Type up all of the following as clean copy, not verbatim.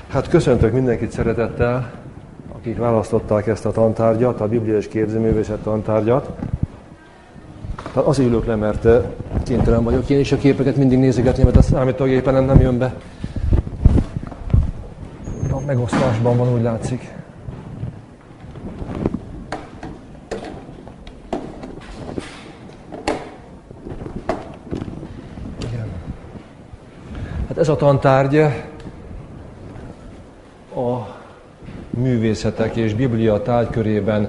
Hát köszöntök mindenkit szeretettel, akik választották ezt a tantárgyat, a Biblia és képzőművészet tantárgyat. Tehát azért ülök le, mert kénytelen vagyok én is a képeket mindig nézegetni, mert a számítógépen nem jön be. A megosztásban van, úgy látszik. Igen. Hát ez a tantárgy a művészetek és Biblia tárgykörében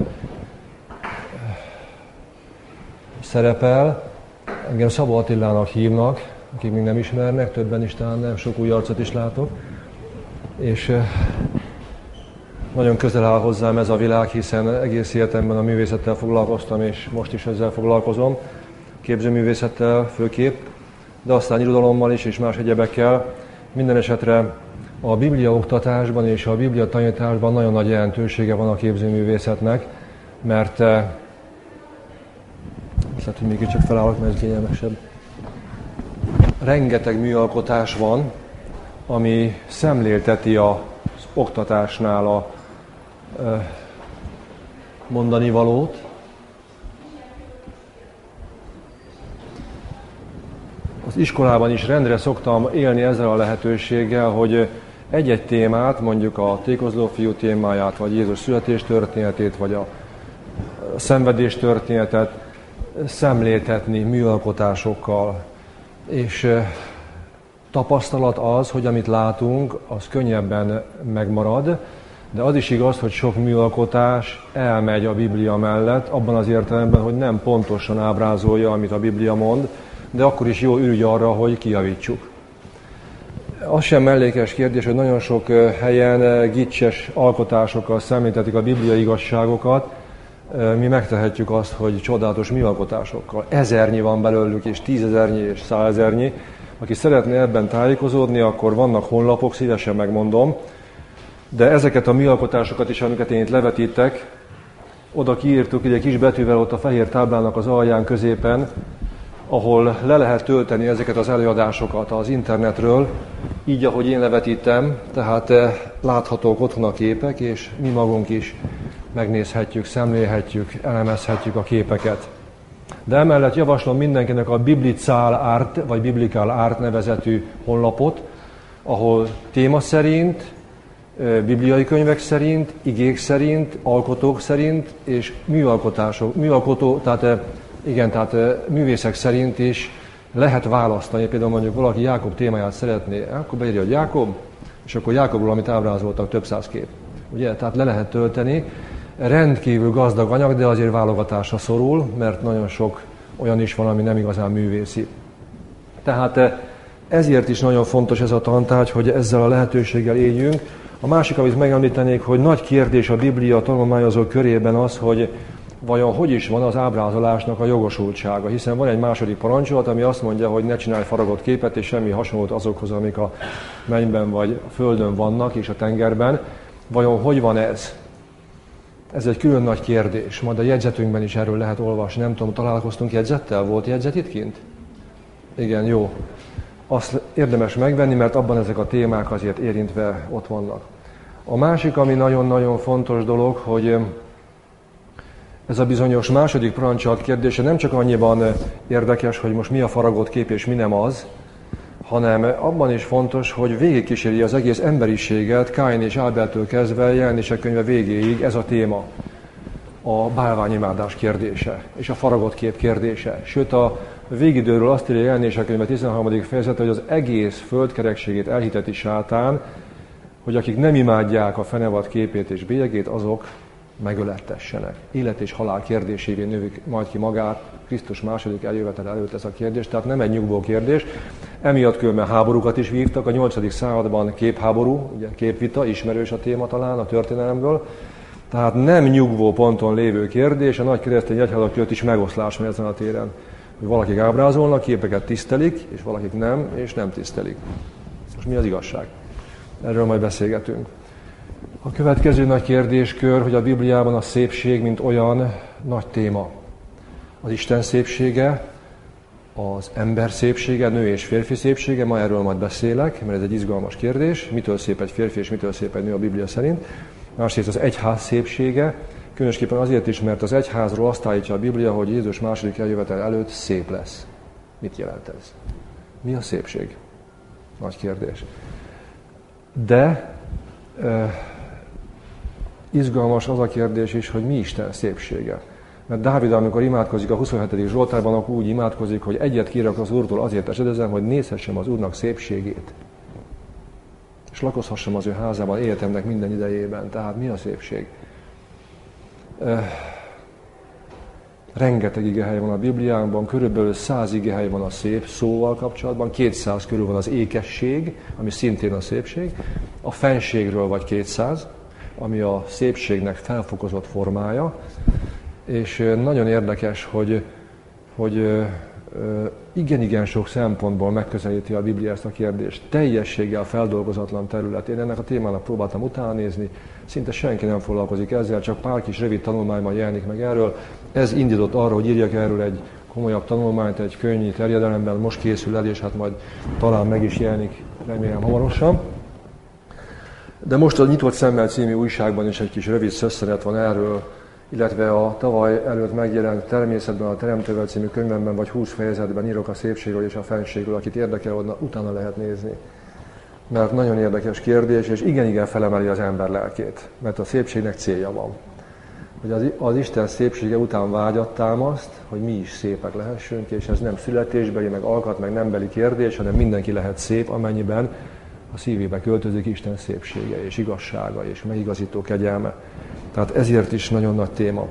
szerepel. Engem Szabó Attilának hívnak, akik még nem ismernek, többen is talán nem, sok új arcot is látok. És nagyon közel áll hozzám ez a világ, hiszen egész életemben a művészettel foglalkoztam, és most is ezzel foglalkozom, képzőművészettel főképp, de aztán irodalommal is, és más egyebekkel. Minden esetre a Biblia oktatásban és a Biblia tanításban nagyon nagy jelentősége van a képzőművészetnek, mert azt hogy még csak felállok, mert ez kényelmesebb. Rengeteg műalkotás van, ami szemlélteti az oktatásnál a mondani valót. Az iskolában is rendre szoktam élni ezzel a lehetőséggel, hogy egy-egy témát, mondjuk a tékozló fiú témáját, vagy Jézus születés történetét, vagy a szenvedés történetet szemléltetni műalkotásokkal. És tapasztalat az, hogy amit látunk, az könnyebben megmarad, de az is igaz, hogy sok műalkotás elmegy a Biblia mellett, abban az értelemben, hogy nem pontosan ábrázolja, amit a Biblia mond, de akkor is jó ürügy arra, hogy kijavítsuk. Az sem mellékes kérdés, hogy nagyon sok helyen gicses alkotásokkal szemléltetik a bibliai igazságokat. Mi megtehetjük azt, hogy csodálatos műalkotásokkal. Ezernyi van belőlük, és 10 000-nyi, és 100 000-nyi. Aki szeretné ebben tájékozódni, akkor vannak honlapok, szívesen megmondom. De ezeket a műalkotásokat is, amiket én itt levetítek, oda kiírtuk egy kis betűvel ott a fehér táblának az alján középen, ahol le lehet tölteni ezeket az előadásokat az internetről, így, ahogy én levetítem, tehát láthatók otthon a képek, és mi magunk is megnézhetjük, szemlélhetjük, elemezhetjük a képeket. De emellett javaslom mindenkinek a Biblical Art, vagy Biblical Art nevezetű honlapot, ahol téma szerint, bibliai könyvek szerint, igék szerint, alkotók szerint, és tehát művészek szerint is lehet választani. Például mondjuk valaki Jákob témáját szeretné, akkor beírja, hogy Jákob, és akkor Jákobról, amit ábrázoltak, több száz kép. Ugye? Tehát le lehet tölteni. Rendkívül gazdag anyag, de azért válogatásra szorul, mert nagyon sok olyan is van, ami nem igazán művészi. Tehát ezért is nagyon fontos ez a tantárgy, hogy ezzel a lehetőséggel éljünk. A másik, amit megemlítenék, hogy nagy kérdés a Biblia tanulmányozók körében az, hogy vajon hogy is van az ábrázolásnak a jogosultsága, hiszen van egy második parancsolat, ami azt mondja, hogy ne csinálj faragott képet, és semmi hasonlót azokhoz, amik a mennyben vagy a földön vannak, és a tengerben. Vajon hogy van ez? Ez egy külön nagy kérdés. Majd a jegyzetünkben is erről lehet olvasni. Nem tudom, találkoztunk jegyzettel? Volt jegyzet itt kint? Igen, jó. Azt érdemes megvenni, mert abban ezek a témák azért érintve ott vannak. A másik, ami nagyon-nagyon fontos dolog, hogy ez a bizonyos második parancsolat kérdése nem csak annyiban érdekes, hogy most mi a faragott kép és mi nem az, hanem abban is fontos, hogy végigkíséri az egész emberiséget, Káin és Ábeltől kezdve Jelenések könyve végéig ez a téma. A bálványimádás kérdése és a faragott kép kérdése. Sőt, a végidőről azt írja Jelenések könyve 13. fejezete, hogy az egész földkerekségét elhiteti sátán, hogy akik nem imádják a fenevad képét és bélyegét, azok megölettessenek. Élet és halál kérdésévé növik majd ki magát Krisztus második eljövetel előtt ez a kérdés, tehát nem egy nyugvó kérdés. Emiatt különben háborúkat is vívtak, a 8. században képháború, ugye képvita, ismerős a téma talán a történelemből, tehát nem nyugvó ponton lévő kérdés, a nagy keresztény egyházak között is megoszlás van ezen a téren, hogy valakik ábrázolnak, képeket tisztelik, és valakik nem, és nem tisztelik. Most mi az igazság? Erről majd beszélgetünk. A következő nagy kérdéskör, hogy a Bibliában a szépség, mint olyan nagy téma. Az Isten szépsége, az ember szépsége, nő és férfi szépsége, ma erről majd beszélek, mert ez egy izgalmas kérdés, mitől szép egy férfi és mitől szép egy nő a Biblia szerint. Másrészt az egyház szépsége, különösképpen azért is, mert az egyházról azt állítja a Biblia, hogy Jézus második eljövetel előtt szép lesz. Mit jelent ez? Mi a szépség? Nagy kérdés. De izgalmas az a kérdés is, hogy mi Isten szépsége. Mert Dávid, amikor imádkozik a 27. Zsoltárban, akkor úgy imádkozik, hogy egyet kérek az Úrtól, azért esedezem, hogy nézhessem az Úrnak szépségét. És lakozhassam az ő házában életemnek minden idejében. Tehát mi a szépség? Rengeteg igehely van a Bibliánkban, körülbelül 100 igehely van a szép szóval kapcsolatban, 200 körül van az ékesség, ami szintén a szépség, a fenségről vagy 200, ami a szépségnek felfokozott formája, és nagyon érdekes, hogy igen sok szempontból megközelíti a Biblia ezt a kérdést. Teljességgel feldolgozatlan terület. Én ennek a témának próbáltam utána nézni, szinte senki nem foglalkozik ezzel, csak pár kis rövid tanulmányban jelenik meg erről. Ez indított arra, hogy írjak erről egy komolyabb tanulmányt, egy könyvi terjedelemben, most készül el, és hát majd talán meg is jelenik, remélem hamarosan. De most a Nyitott Szemmel című újságban is egy kis rövid szösszenet van erről, illetve a tavaly előtt megjelent Természetben, a Teremtővel című könyvemben, vagy 20 fejezetben írok a szépségről és a fenségről, akit érdekel, utána lehet nézni. Mert nagyon érdekes kérdés, és igen felemeli az ember lelkét, mert a szépségnek célja van. Hogy az Isten szépsége után vágyat támaszt, hogy mi is szépek lehessünk, és ez nem születésbeli, meg alkat, meg nembeli kérdés, hanem mindenki lehet szép, amennyiben a szívébe költözik Isten szépsége, és igazsága, és megigazító kegyelme. Tehát ezért is nagyon nagy téma.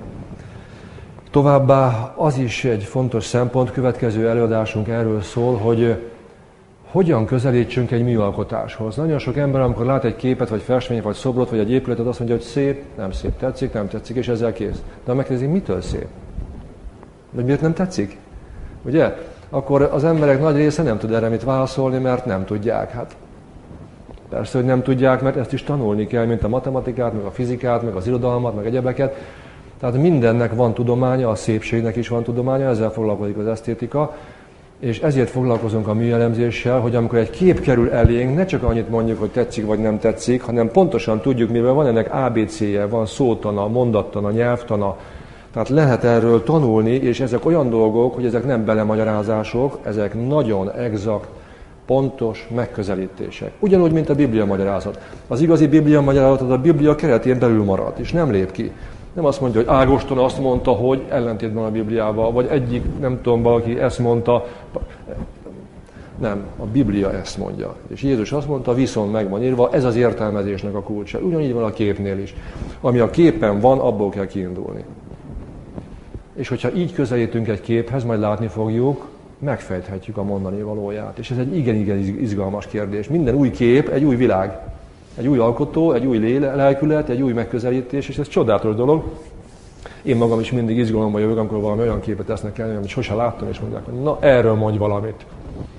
Továbbá az is egy fontos szempont, következő előadásunk erről szól, hogy hogyan közelítsünk egy műalkotáshoz. Nagyon sok ember, amikor lát egy képet, vagy festményt, vagy szobrot, vagy egy épületet, azt mondja, hogy szép, nem szép, tetszik, nem tetszik, és ezzel kész. De ha megkérdezik, mitől szép? Vagy miért nem tetszik? Ugye? Akkor az emberek nagy része nem tud erre mit válaszolni, mert nem tudják. Hát persze, hogy nem tudják, mert ezt is tanulni kell, mint a matematikát, meg a fizikát, meg az irodalmat, meg egyebeket. Tehát mindennek van tudománya, a szépségnek is van tudománya, ezzel foglalkozik az esztétika, és ezért foglalkozunk a műelemzéssel, hogy amikor egy kép kerül elénk, ne csak annyit mondjuk, hogy tetszik vagy nem tetszik, hanem pontosan tudjuk, mivel van ennek ABC-je, van szótana, mondattana, nyelvtana, tehát lehet erről tanulni, és ezek olyan dolgok, hogy ezek nem belemagyarázások, ezek nagyon exakt, pontos megközelítések. Ugyanúgy, mint a Biblia magyarázat. Az igazi Biblia magyarázat a Biblia keretén belül marad, és nem lép ki. Nem azt mondja, hogy Ágoston azt mondta, hogy ellentétben a Bibliával, vagy egyik, nem tudom, valaki ezt mondta. Nem, a Biblia ezt mondja. És Jézus azt mondta, viszont meg van írva, ez az értelmezésnek a kulcsa. Ugyanígy van a képnél is. Ami a képen van, abból kell kiindulni. És hogyha így közelítünk egy képhez, majd látni fogjuk, megfejthetjük a mondani valóját. És ez egy igen izgalmas kérdés. Minden új kép egy új világ. Egy új alkotó, egy új lelkület, egy új megközelítés, és ez csodálatos dolog. Én magam is mindig izgalomba jövök, amikor valami olyan képet tesznek el, amit sose láttam, és mondják, hogy na, erről mondj valamit.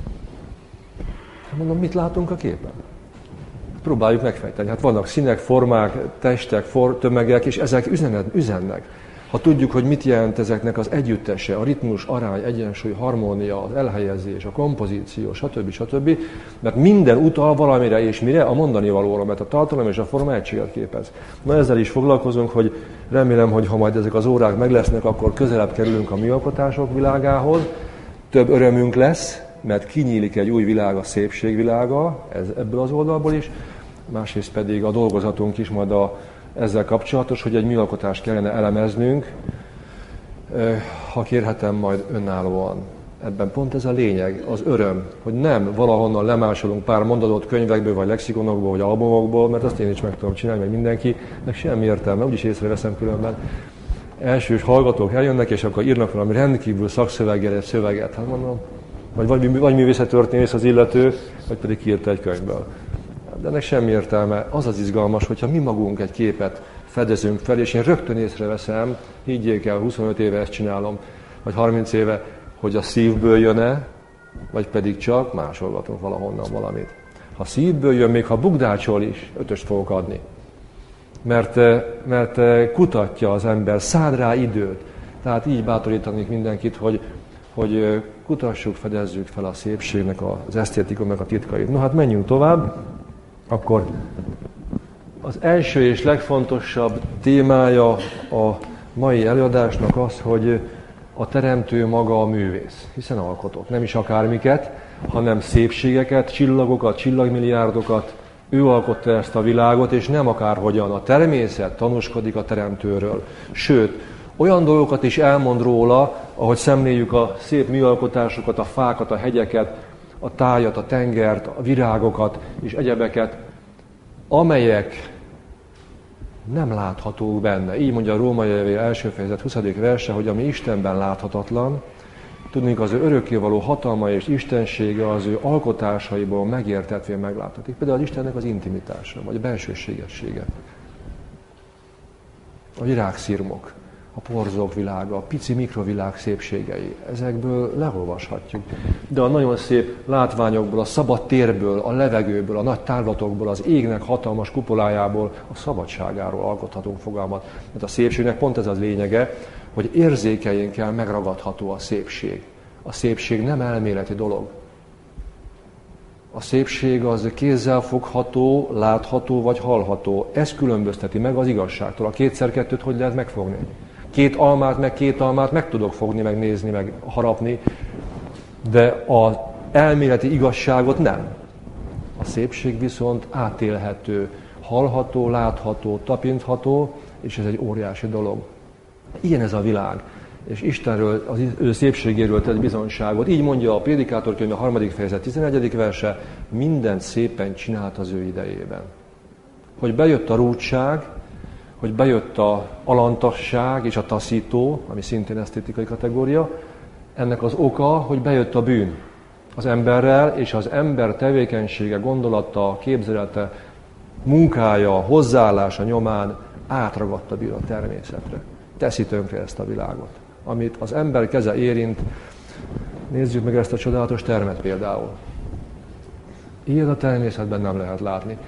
Mondom, mit látunk a képen? Próbáljuk megfejteni. Hát vannak színek, formák, testek, tömegek, és ezek üzennek. Ha tudjuk, hogy mit jelent ezeknek az együttese, a ritmus, arány, egyensúly, harmónia, az elhelyezés, a kompozíció, stb. Mert minden utal valamire és mire? A mondani valóra, mert a tartalom és a forma egységet képez. Na ezzel is foglalkozunk, hogy remélem, hogy ha majd ezek az órák meg lesznek, akkor közelebb kerülünk a műalkotások világához, több örömünk lesz, mert kinyílik egy új világ, a szépség világa, ez ebből az oldalból is, másrészt pedig a dolgozatunk is majd ezzel kapcsolatos, hogy egy műalkotást kellene elemeznünk, ha kérhetem, majd önállóan. Ebben pont ez a lényeg, az öröm, hogy nem valahonnan lemásolunk pár mondatot könyvekből, vagy lexikonokból, vagy albumokból, mert azt én is meg tudom csinálni, meg mindenkinek semmi értelme, úgyis észreveszem különben. Elsős hallgatók eljönnek, és akkor írnak valami rendkívül szakszöveggel egy szöveget. Hát mondom, vagy művészettörténész az illető, vagy pedig kiírta egy könyvből. De ennek semmi értelme. Az az izgalmas, hogyha mi magunk egy képet fedezünk fel, és én rögtön észreveszem, higgyék el, 25 éve ezt csinálom, vagy 30 éve, hogy a szívből jön-e, vagy pedig csak másolgatunk valahonnan valamit. Ha szívből jön, még ha bukdácsol is, 5-öst fogok adni. Mert kutatja az ember, száll rá időt. Tehát így bátorítanék mindenkit, hogy kutassuk, fedezzük fel a szépségnek, az esztétikumnak a titkait. No hát menjünk tovább, akkor az első és legfontosabb témája a mai előadásnak az, hogy a teremtő maga a művész, hiszen alkotott. Nem is akármiket, hanem szépségeket, csillagokat, csillagmilliárdokat. Ő alkotta ezt a világot, és nem akárhogyan. A természet tanúskodik a teremtőről. Sőt, olyan dolgokat is elmond róla, ahogy szemléljük a szép műalkotásokat, a fákat, a hegyeket, a tájat, a tengert, a virágokat és egyebeket, amelyek nem láthatók benne. Így mondja a Római levél első fejezet 20. verse, hogy ami Istenben láthatatlan, tudnék az ő örökkévaló hatalma és istensége az ő alkotásaiból megértetvén megláthatik. Például az Istennek az intimitása, vagy a bensőségessége. A virágszirmok, a porzók világa, a pici mikrovilág szépségei. Ezekből leolvashatjuk. De a nagyon szép látványokból, a szabad térből, a levegőből, a nagy távlatokból, az égnek hatalmas kupolájából, a szabadságáról alkothatunk fogalmat. Mert a szépségnek pont ez az lényege, hogy érzékeinkkel megragadható a szépség. A szépség nem elméleti dolog. A szépség az kézzelfogható, látható vagy hallható. Ez különbözteti meg az igazságtól. A 2x2-t hogy lehet megfogni? Két almát meg tudok fogni, meg nézni, meg harapni, de az elméleti igazságot nem. A szépség viszont átélhető, hallható, látható, tapintható, és ez egy óriási dolog. Ilyen ez a világ, és Istenről, az ő szépségéről tett bizonyságot. Így mondja a Prédikátorkönyv a 3. fejezet 11. verse, mindent szépen csinált az ő idejében. Hogy bejött a rúdság, hogy bejött a alantasság és a taszító, ami szintén esztétikai kategória, ennek az oka, hogy bejött a bűn az emberrel, és az ember tevékenysége, gondolata, képzelete, munkája, hozzáállása nyomán átragadta a bűn a természetre. Teszi tönkre ezt a világot. Amit az ember keze érint, nézzük meg ezt a csodálatos termet például. Ilyet a természetben nem lehet látni.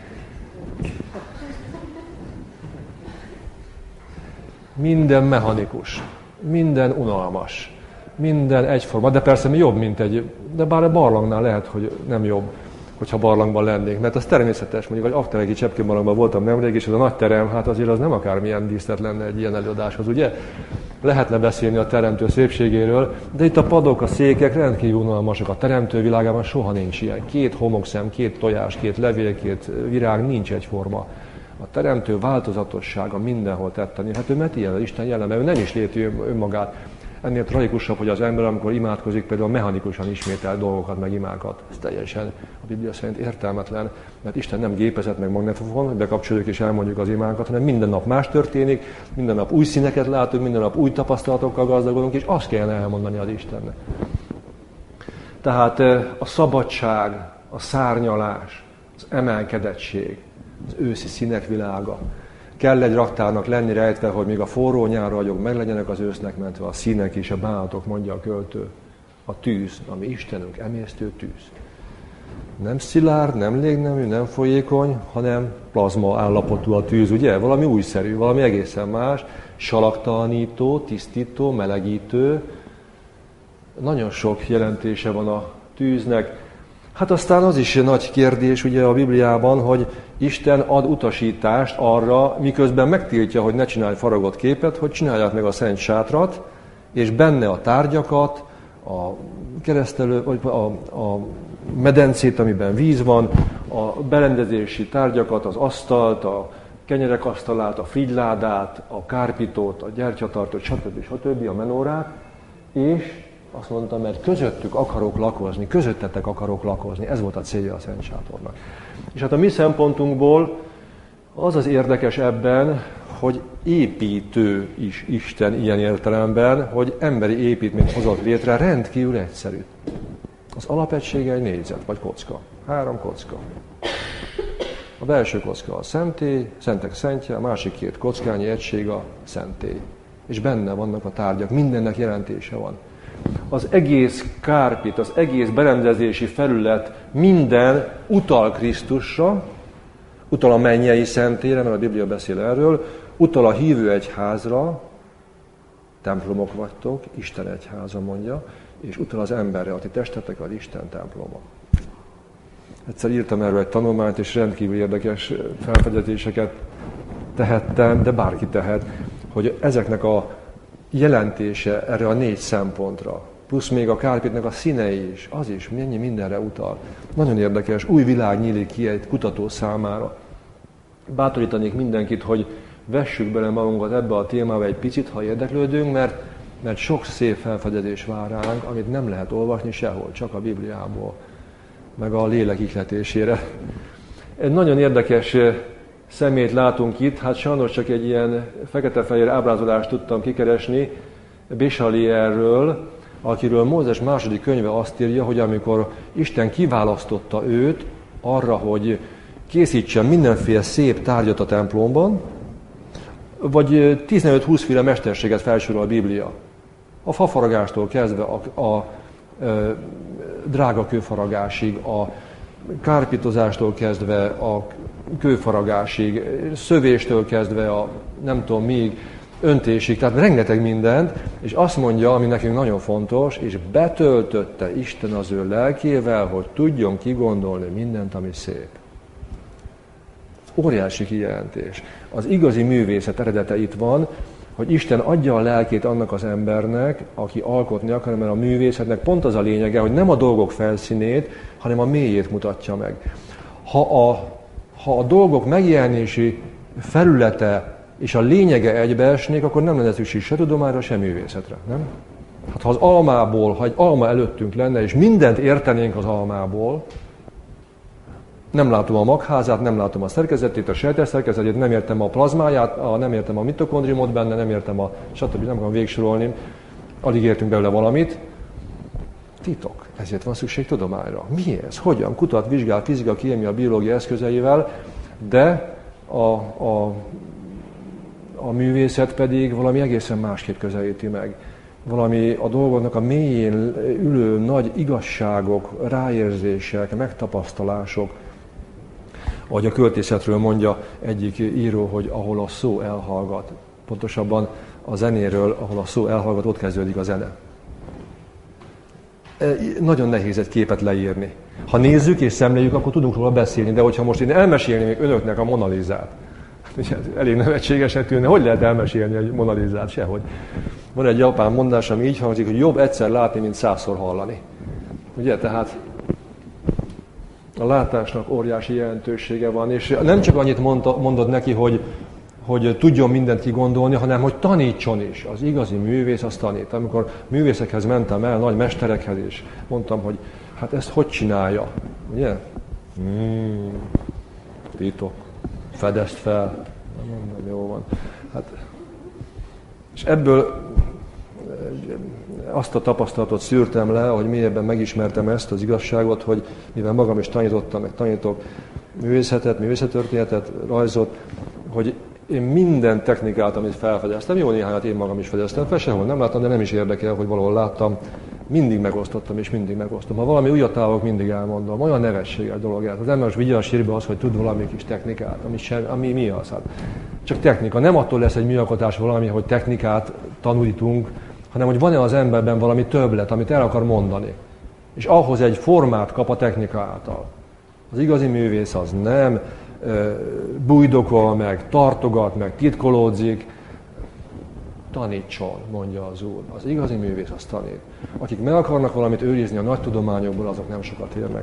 Minden mechanikus, minden unalmas, minden egyforma, de persze mi jobb, mint de bár a barlangnál lehet, hogy nem jobb, hogyha barlangban lennénk, mert az természetes, mondjuk, hogy Akteregi Cseppkőbarlangban voltam nemrég, és ez a nagy terem, hát azért az nem akármilyen díszlet lenne egy ilyen előadáshoz, ugye? Lehetne beszélni a teremtő szépségéről, de itt a padok, a székek rendkívül unalmasak. A teremtő világában soha nincs ilyen. 2 homokszem, 2 tojás, 2 levél, 2 virág, nincs egyforma. A teremtő változatossága mindenhol tetteni. Hát ő mert ilyen az Isten jelleme, ő nem is léti önmagát. Ennél tragikusabb, hogy az ember, amikor imádkozik, például mechanikusan ismétel dolgokat, meg imákat. Ez teljesen a Biblia szerint értelmetlen, mert Isten nem gépezet, meg magnetofon, hogy bekapcsoljuk és elmondjuk az imákat, hanem minden nap más történik, minden nap új színeket látunk, minden nap új tapasztalatokkal gazdagodunk, és azt kellene elmondani az Istennek. Tehát a szabadság, a szárnyalás, az emelkedettség, az őszi színek világa. Kell egy raktárnak lenni rejtve, hogy még a forró nyár ragyog meglegyenek az ősznek mentve a színek és a bánatok, mondja a költő. A tűz, ami Istenünk emésztő tűz. Nem szilárd, nem légnemű, nem folyékony, hanem plazma állapotú a tűz, ugye? Valami újszerű, valami egészen más, salaktalanító, tisztító, melegítő. Nagyon sok jelentése van a tűznek. Hát aztán az is egy nagy kérdés ugye a Bibliában, hogy Isten ad utasítást arra, miközben megtiltja, hogy ne csinálj faragott képet, hogy csinálják meg a szent sátrat, és benne a tárgyakat, a keresztelő, vagy a medencét, amiben víz van, a berendezési tárgyakat, az asztalt, a kenyerek asztalát, a frigyládát, a kárpitót, a gyertyatartót, stb. A menórát, és azt mondta, mert közöttük akarok lakozni, közöttetek akarok lakozni. Ez volt a célja a Szent Sátornak. És hát a mi szempontunkból az az érdekes ebben, hogy építő is Isten ilyen értelemben, hogy emberi építményt hozott létre, rendkívül egyszerű. Az alapegysége egy négyzet, vagy kocka. 3 kocka. A belső kocka a szentély, szentek szentje, a másik 2 kockányi egység a szentély. És benne vannak a tárgyak, mindennek jelentése van. Az egész kárpit, az egész berendezési felület minden utal Krisztusra, utal a mennyei szentélyre, mert a Biblia beszél erről, utal a hívő egyházra, templomok vagytok, Isten egyháza mondja, és utal az emberre, a ti testetek az Isten temploma. Egyszer írtam erről egy tanulmányt, és rendkívül érdekes felfedezéseket tehettem, de bárki tehet, hogy ezeknek a jelentése erre a 4 szempontra, plusz még a kárpitnek a színei is, az is mennyi mindenre utal. Nagyon érdekes, új világ nyílik ki egy kutató számára. Bátorítanék mindenkit, hogy vessük bele magunkat ebbe a témába egy picit, ha érdeklődünk, mert sok szép felfedezés vár ránk, amit nem lehet olvasni sehol, csak a Bibliából, meg a lélek ihletésére. Egy nagyon érdekes szemét látunk itt, hát sajnos csak egy ilyen fekete-fehér ábrázolást tudtam kikeresni Bésalélről, akiről Mózes második könyve azt írja, hogy amikor Isten kiválasztotta őt arra, hogy készítsen mindenféle szép tárgyat a templomban, vagy 15-20 féle mesterséget felsorol a Biblia. A fafaragástól kezdve a drága kőfaragásig, a kárpitozástól kezdve a kőfaragásig, szövéstől kezdve a nem tudom még öntésig, tehát rengeteg mindent, és azt mondja, ami nekünk nagyon fontos, és betöltötte Isten az ő lelkével, hogy tudjon kigondolni mindent, ami szép. Óriási kijelentés. Az igazi művészet eredete itt van, hogy Isten adja a lelkét annak az embernek, aki alkotni akar, mert a művészetnek pont az a lényege, hogy nem a dolgok felszínét, hanem a mélyét mutatja meg. Ha a dolgok megjelenési felülete és a lényege egybeesnék, akkor nem lenne szükség se tudományra, se művészetre, nem? Hát ha az almából, ha egy alma előttünk lenne, és mindent értenénk az almából, nem látom a magházát, nem látom a szerkezetét, a sejtes szerkezetét, nem értem a plazmáját, nem értem a mitokondriumot benne, nem értem a stb. Nem akarom végsorolni, alig értünk belőle valamit. Titok. Ezért van szükség tudományra. Mi ez? Hogyan? Kutat, vizsgál, fizika, kémia, biológia eszközeivel, de a művészet pedig valami egészen másképp közelíti meg. Valami a dolgoknak a mélyén ülő nagy igazságok, ráérzések, megtapasztalások. Ahogy a költészetről mondja egyik író, hogy ahol a szó elhallgat. Pontosabban a zenéről, ahol a szó elhallgat, ott kezdődik a zene. Nagyon nehéz egy képet leírni. Ha nézzük és szemléljük, akkor tudunk róla beszélni, de hogyha most én elmesélnék önöknek a Mona Lisát, ugye elég nevetségesen tűnne, hogy lehet elmesélni egy Mona Lisát? Sehogy. Van egy japán mondás, ami így hangzik, hogy jobb egyszer látni, mint 100-szor hallani. Ugye, tehát a látásnak óriási jelentősége van, és nem csak annyit mondod neki, hogy tudjon mindent kigondolni, hanem hogy tanítson is. Az igazi művész az tanít. Amikor művészekhez mentem el, nagy mesterekhez is, mondtam, hogy hát ezt hogy csinálja? Ugye? Titok. Fedezd fel. Nem jó van. Hát, és ebből azt a tapasztalatot szűrtem le, hogy mélyebben megismertem ezt az igazságot, hogy mivel magam is tanítottam, meg tanítok művészetet, művészettörténetet, rajzot, hogy én minden technikát, amit felfedeztem, jó néhányat én magam is fedeztem fel, sehol nem láttam, de nem is érdekel, hogy valahol láttam, mindig megosztottam, és mindig megosztom. Ha valami újat találok, mindig elmondom. Olyan nevetséges dolog ez. Az ember most vigye a sírba az, hogy tud valami kis technikát, ami mi az? Hát csak technika. Nem attól lesz egy műalkotás valami, hogy technikát tanítunk, hanem hogy van-e az emberben valami többlet, amit el akar mondani. És ahhoz egy formát kap a technika által. Az igazi művész az nem bújdokol meg, tartogat meg, titkolódzik. Tanítson, mondja az Úr. Az igazi művész az tanít. Akik meg akarnak valamit őrizni a nagy tudományokból, azok nem sokat érnek.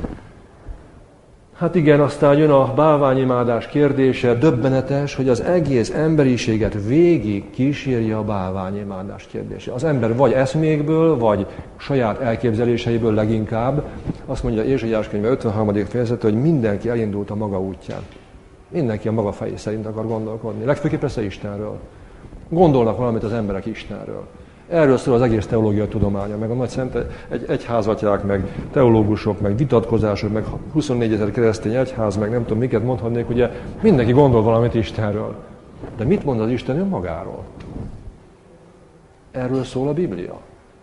Hát igen, aztán jön a bálványimádás kérdése. Döbbenetes, hogy az egész emberiséget végig kísérje a bálványimádás kérdése. Az ember vagy eszmékből, vagy saját elképzeléseiből leginkább. Azt mondja Ézsaiás könyve 53. fejezete, hogy mindenki elindult a maga útján. Mindenki a maga fejé szerint akar gondolkodni. Legfőképp persze Istenről. Gondolnak valamit az emberek Istenről. Erről szól az egész teológia tudománya, meg a nagy szent egyházatják, meg teológusok, meg vitatkozások, meg 24 000 keresztény egyház, meg nem tudom miket mondhatnék, ugye mindenki gondol valamit Istenről. De mit mond az Isten önmagáról? Erről szól a Biblia.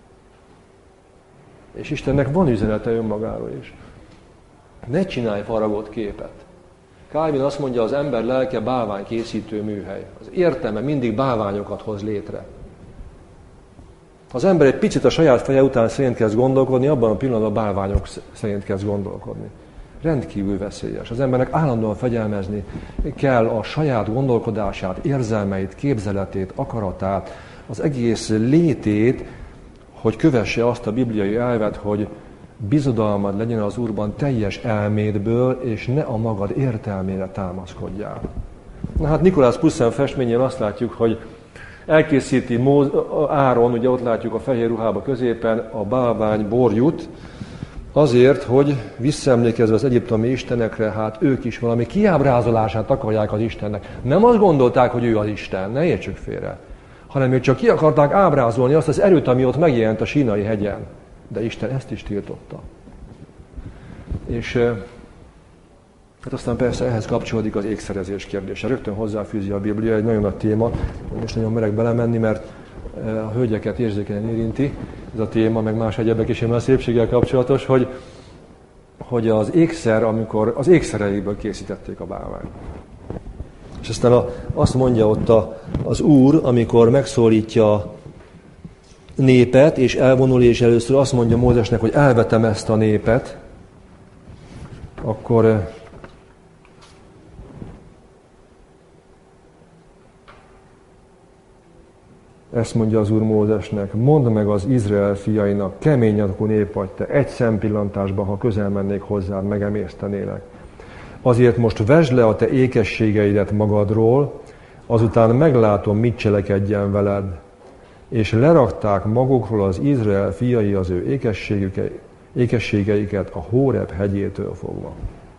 És Istennek van üzenete önmagáról is. Ne csinálj faragott képet. Calvin azt mondja, az ember lelke bálvány készítő műhely. Az értelme mindig bálványokat hoz létre. Ha az ember egy picit a saját feje után szerint kezd gondolkodni, abban a pillanatban a bálványok szerint kezd gondolkodni. Rendkívül veszélyes. Az embernek állandóan fegyelmezni kell a saját gondolkodását, érzelmeit, képzeletét, akaratát, az egész létét, hogy kövesse azt a bibliai elvet, hogy bizodalmad legyen az Úrban teljes elmédből, és ne a magad értelmére támaszkodjál. Na hát Nicholas Pussen festményén azt látjuk, hogy elkészíti Áron, ugye ott látjuk a fehér ruhába középen a bálvány borjút, azért, hogy visszaemlékezve az egyiptomi istenekre, hát ők is valami kiábrázolását akarják az Istennek. Nem azt gondolták, hogy ő az Isten, ne értsük félre, hanem ők csak ki akarták ábrázolni azt az erőt, ami ott megjelent a Sínai hegyen. De Isten ezt is tiltotta. És hát aztán persze ehhez kapcsolódik az ékszerezés kérdése. Rögtön hozzáfűzi a Biblia, egy nagyon nagy téma, most nagyon merek belemenni, mert a hölgyeket érzékenyen érinti ez a téma, meg más egyebek is, a szépséggel kapcsolatos, hogy az ékszer, amikor az ékszereiből készítették a bálványt. És aztán azt mondja ott az Úr, amikor megszólítja a népet, és elvonul, és először azt mondja Mózesnek, hogy elvetem ezt a népet, akkor ezt mondja az Úr Mózesnek, mondd meg az Izrael fiainak, kemény alkú nép vagy te, egy szempillantásban, ha közel mennék hozzád, megemésztenélek. Azért most vesd le a te ékességeidet magadról, azután meglátom, mit cselekedjen veled. És lerakták magukról az Izrael fiai az ő ékességeiket a Hóreb hegyétől fogva.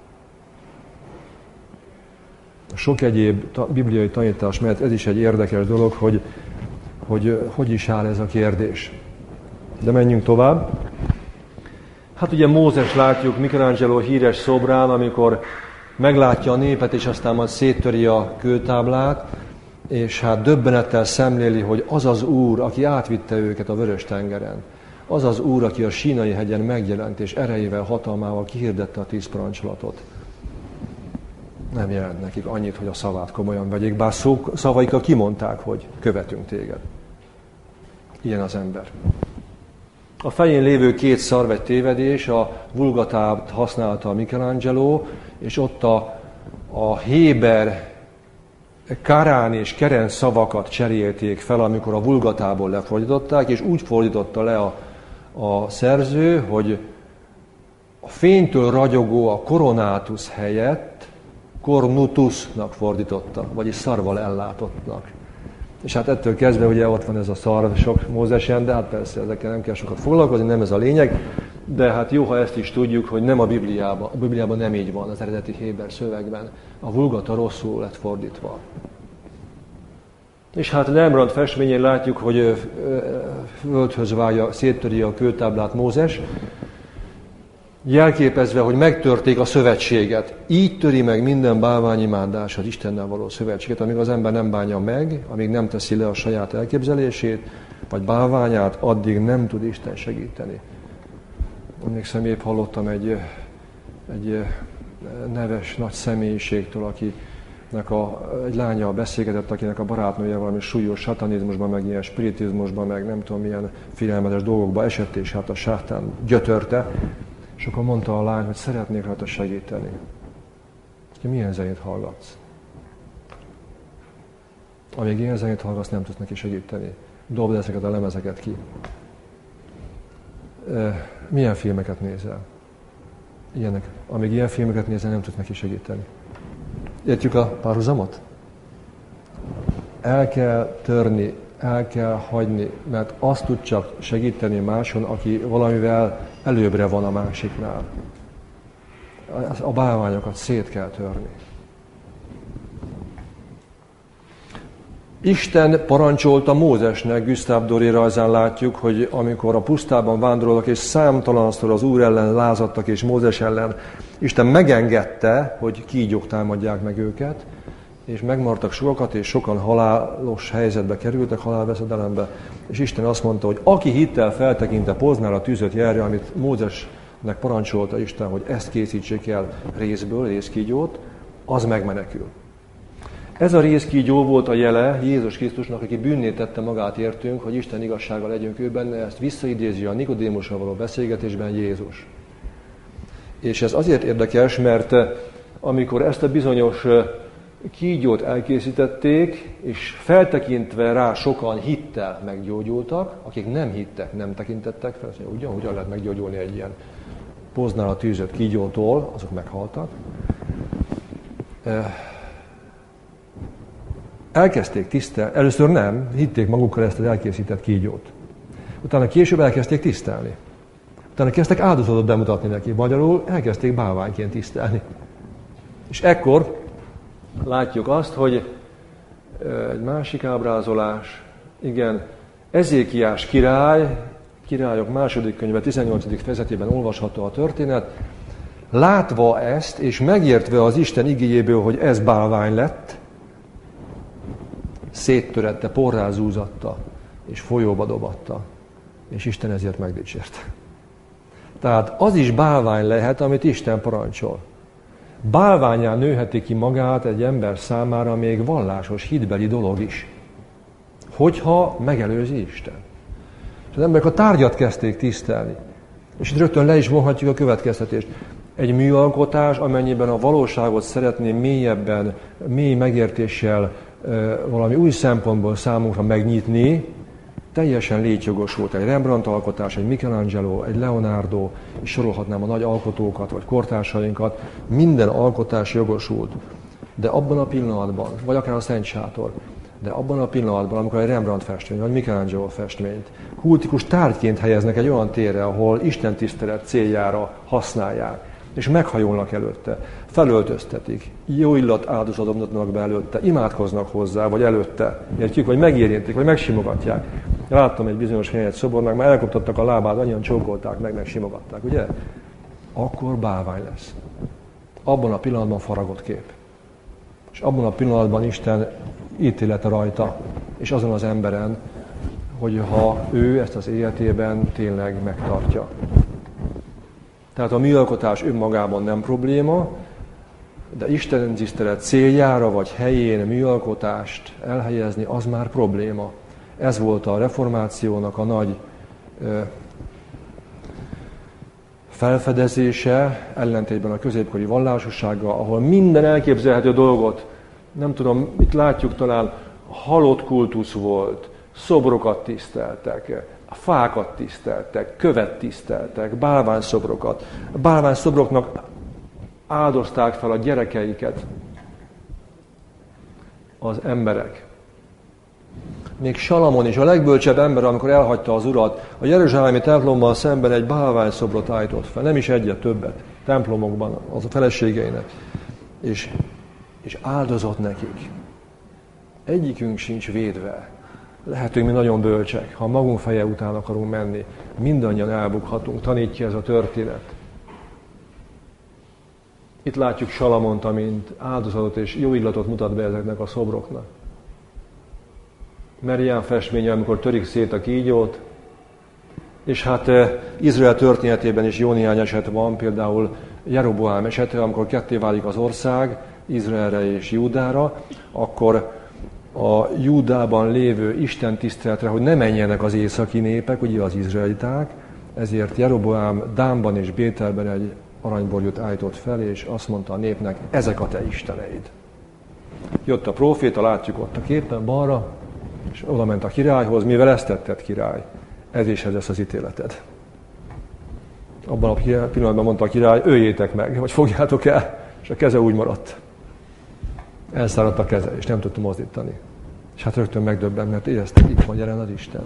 Sok egyéb bibliai tanítás, mert ez is egy érdekes dolog, hogy is áll ez a kérdés. De menjünk tovább. Hát ugye Mózes látjuk Michelangelo híres szobrán, amikor meglátja a népet, és aztán majd széttöri a kőtáblát, és hát döbbenettel szemléli, hogy az az Úr, aki átvitte őket a Vörös-tengeren, az az Úr, aki a Sínai hegyen megjelent, és erejével, hatalmával kihirdette a 10 parancsolatot. Nem jelent nekik annyit, hogy a szavát komolyan vegyék, bár szavaikkal kimondták, hogy követünk téged. Ilyen az ember. A fején lévő 2 szarv egy tévedés, a vulgatát használta a Michelangelo, és ott a héber, karán és keren szavakat cserélték fel, amikor a vulgatából lefordították, és úgy fordította le a szerző, hogy a fénytől ragyogó a koronátus helyett kornutusnak fordította, vagyis szarval ellátottnak. És hát ettől kezdve ugye ott van ez a szarv sok Mózesen, de hát persze ezekkel nem kell sokat foglalkozni, nem ez a lényeg, de hát jó, ha ezt is tudjuk, hogy nem a Bibliában nem így van, az eredeti héber szövegben. A vulgata rosszul lett fordítva. És hát Rembrandt festményén látjuk, hogy földhöz vágja, széttöri a kőtáblát Mózes, jelképezve, hogy megtörték a szövetséget. Így töri meg minden bálványimádás az Istennel való szövetséget, amíg az ember nem bánja meg, amíg nem teszi le a saját elképzelését, vagy bálványát, addig nem tud Isten segíteni. Emlékszem, épp hallottam egy neves, nagy személyiségtől, akinek egy lánya beszélgetett, akinek a barátnője valami súlyos satanizmusban, meg ilyen spiritizmusban, meg nem tudom milyen félelmetes dolgokba esett, és hát a sátán gyötörte. És akkor mondta a lány, hogy szeretnék rajta segíteni. Hogy milyen zenét hallgatsz? Amíg ilyen zenét hallgatsz, nem tudsz neki segíteni. Dobd ezeket a lemezeket ki. Milyen filmeket nézel? Ilyenek. Amíg ilyen filmeket nézel, nem tudsz neki segíteni. Értjük a párhuzamot? El kell törni, el kell hagyni, mert azt tud csak segíteni máson, aki valamivel előbbre van a másiknál. A bálványokat szét kell törni. Isten parancsolta Mózesnek, Gustave Doré rajzán látjuk, hogy amikor a pusztában vándoroltak, és számtalanszor az Úr ellen lázadtak, és Mózes ellen, Isten megengedte, hogy kígyók támadják meg őket, és megmartak sokakat, és sokan halálos helyzetbe kerültek, halálveszedelembe. És Isten azt mondta, hogy aki hittel feltekinte poznára tűzött jelre, amit Mózesnek parancsolta Isten, hogy ezt készítsék el részből, részkígyót, az megmenekül. Ez a rézkígyó volt a jele Jézus Krisztusnak, aki bűnné tette magát értünk, hogy Isten igazsága legyünk ő benne, ezt visszaidézi a Nikodémussal való beszélgetésben Jézus. És ez azért érdekes, mert amikor ezt a bizonyos kígyót elkészítették, és feltekintve rá sokan hittel meggyógyultak, akik nem hittek, nem tekintettek fel, hogy hogyan lehet meggyógyulni egy ilyen Poznára tűzött kígyótól, azok meghaltak. Elkezdték tisztelni, először nem, hitték magukkal ezt az elkészített kígyót. Utána később elkezdték tisztelni. Utána kezdtek áldozatot bemutatni neki, magyarul elkezdték bálványként tisztelni. És ekkor látjuk azt, hogy egy másik ábrázolás, igen, Ezékiás királyok második könyve 18. fejezetében olvasható a történet, látva ezt, és megértve az Isten igéjéből, hogy ez bálvány lett, széttörette, porrá zúzatta, és folyóba dobatta. És Isten ezért megdicsérte. Tehát az is bálvány lehet, amit Isten parancsol. Bálványán nőheti ki magát egy ember számára még vallásos, hitbeli dolog is. Hogyha megelőzi Isten. És az emberek a tárgyat kezdték tisztelni. És itt rögtön le is vonhatjuk a következtetést. Egy műalkotás, amennyiben a valóságot szeretné mélyebben, mély megértéssel valami új szempontból számunkra megnyitni, teljesen létjogosult. Egy Rembrandt alkotás, egy Michelangelo, egy Leonardo, és sorolhatnám a nagy alkotókat, vagy kortársainkat, minden alkotás jogosult. De abban a pillanatban, vagy akár a Szent Sátor, de abban a pillanatban, amikor egy Rembrandt festmény, vagy Michelangelo festményt kultikus tárgyként helyeznek egy olyan térre, ahol Isten tisztelet céljára használják, és meghajolnak előtte, felöltöztetik, jó illat áldozatot adnak be előtte, imádkoznak hozzá, vagy előtte, értjük, vagy megérintik, vagy megsimogatják. Láttam egy bizonyos helyen egy szobornak, már elkoptattak a lábát, annyian csókolták, meg simogatták, ugye? Akkor bálvány lesz. Abban a pillanatban faragott kép. És abban a pillanatban Isten ítélete rajta, és azon az emberen, hogy ha ő ezt az életében tényleg megtartja. Tehát a műalkotás önmagában nem probléma, de Isten tisztelet céljára vagy helyén műalkotást elhelyezni, az már probléma. Ez volt a reformációnak a nagy felfedezése, ellentétben a középkori vallásossággal, ahol minden elképzelhető dolgot, nem tudom, itt látjuk talán, halott kultusz volt, szobrokat tiszteltek, fákat tiszteltek, követ tiszteltek, bálványszobrokat. A bálványszobroknak áldozták fel a gyerekeiket az emberek. Még Salamon is, a legbölcsebb ember, amikor elhagyta az Urat, a jeruzsálemi templommal szemben egy bálványszobrot állított fel, nem is egyet, többet, templomokban, az a feleségeinek, és áldozott nekik. Egyikünk sincs védve. Lehetünk mi nagyon bölcsek, ha magunk feje után akarunk menni, mindannyian elbukhatunk, tanítja ez a történet. Itt látjuk Salamont, amint áldozatot és jó illatot mutat be ezeknek a szobroknak. Merián festménye, amikor törik szét a kígyót, és hát Izrael történetében is jó néhány eset van, például Jeroboám esete, amikor ketté válik az ország, Izraelre és Júdára, akkor a Júdában lévő Isten tiszteletre, hogy ne menjenek az északi népek, ugye az izraeliták, ezért Jeroboám Dánban és Bételben egy aranyborjút állított fel, és azt mondta a népnek, ezek a te isteneid. Jött a próféta, látjuk ott a képen balra, és oda ment a királyhoz, mivel ezt tetted, király, ez is ez lesz az ítéleted. Abban a pillanatban mondta a király, öljétek meg, vagy fogjátok el, és a keze úgy maradt. Elszáradt a keze, és nem tudta mozdítani. És hát rögtön megdöbben, mert érezte, itt van jelen az Isten.